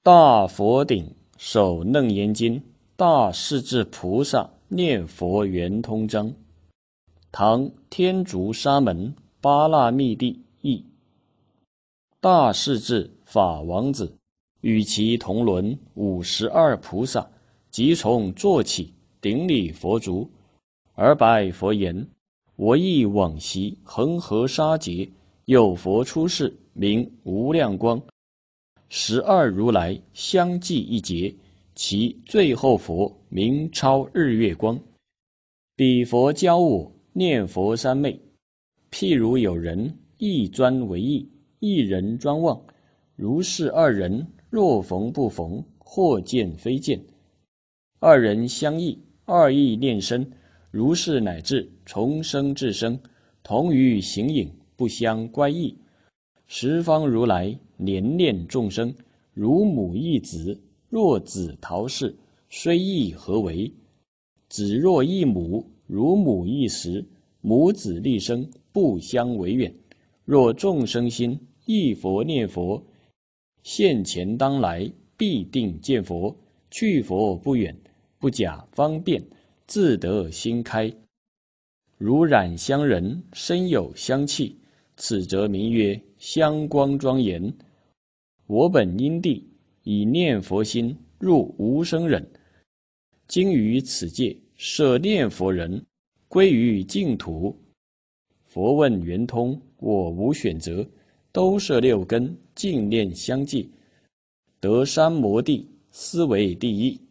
大佛顶手楞严经，大势至菩萨念佛圆通章。唐天竺沙门巴剌密帝译。大势至法王子与其同伦52菩萨，即从坐起顶礼佛足，而白佛言：我忆往昔恒河沙劫，有佛出世，名无量光。12如来相继一劫，其最后佛名超日月光。彼佛教我念佛三昧，譬如有人一专为意，一人专望，如是二人若逢不逢，或见非见，二人相忆，二意念生，如是乃至从生至生，同于形影，不相乖异。十方如来怜念众生，如母忆子，若子逃逝，虽忆何为？子若忆母，如母忆时，母子立生，不相为远。若众生心忆佛念佛，现前当来必定见佛，去佛不远，不假方便，自得心开。如染香人身有香气，此则名曰香光庄严。我本因地以念佛心入无生忍，今于此界舍念佛人，归于净土。佛问圆通，我无选择，都摄六根，净念相继，得三摩地，斯为第一。